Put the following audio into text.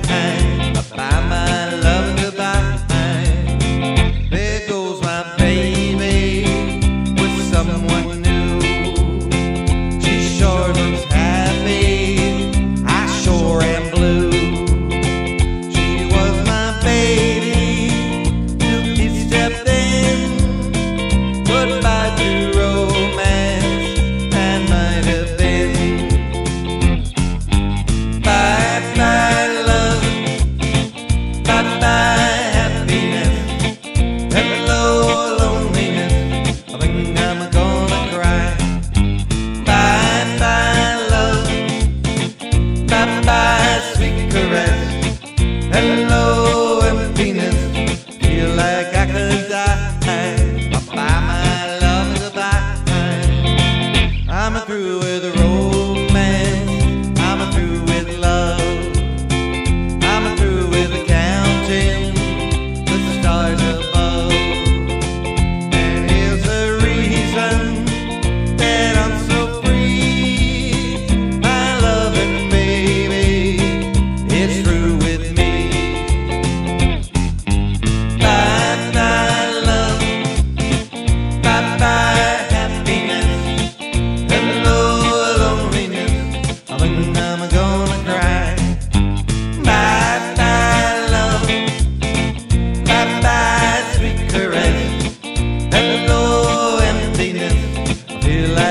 Bye, my love, goodbye. There goes my baby with someone new. She sure looks happy, I sure am blue. She was my baby till he stepped in. Goodbye to romance and might have been. Bye bye love, bye bye happiness. Hello loneliness, I think I'm gonna cry. Bye bye love, bye bye sweet caress. Hello emptiness, feel like I could die. Bye my love, goodbye. I'm through with romance, I'm through with love, I'm through with counting the stars above. And here's the reason that I'm so free. My loving baby is through with me. Bye bye love, bye bye happiness. Hello loneliness, I think I'm gonna cry. Bye bye love, bye bye sweet caress. Hello emptiness, I feel like